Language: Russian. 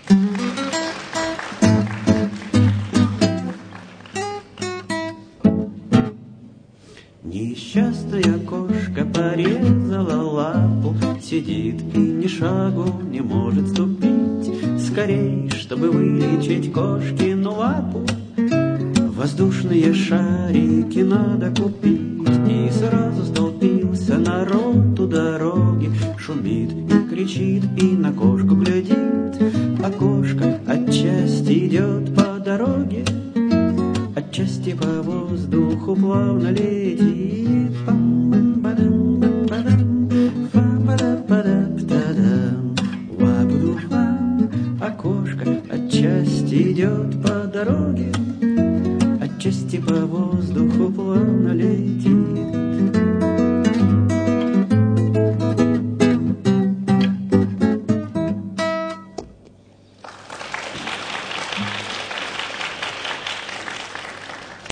Несчастная кошка порезала лапу, сидит и ни шагу не может ступить. Скорей, чтобы вылечить кошкину лапу, воздушные шарики надо купить. И сразу столпился народ у дороги, шумит и кричит, и на кошку глядит. А кошка отчасти идет по дороге, отчасти по воздуху плавно летит. А кошка отчасти идет по дороге, отчасти по воздуху